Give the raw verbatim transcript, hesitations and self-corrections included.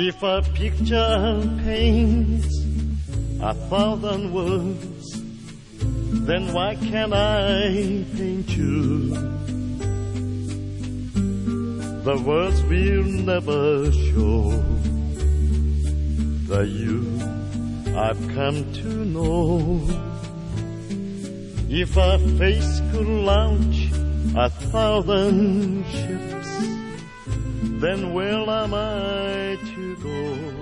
If a picture paints a thousand words, then why can't I paint you? The words will never show the you I've come to know. If a face could launch a thousand ships, then where am I to go?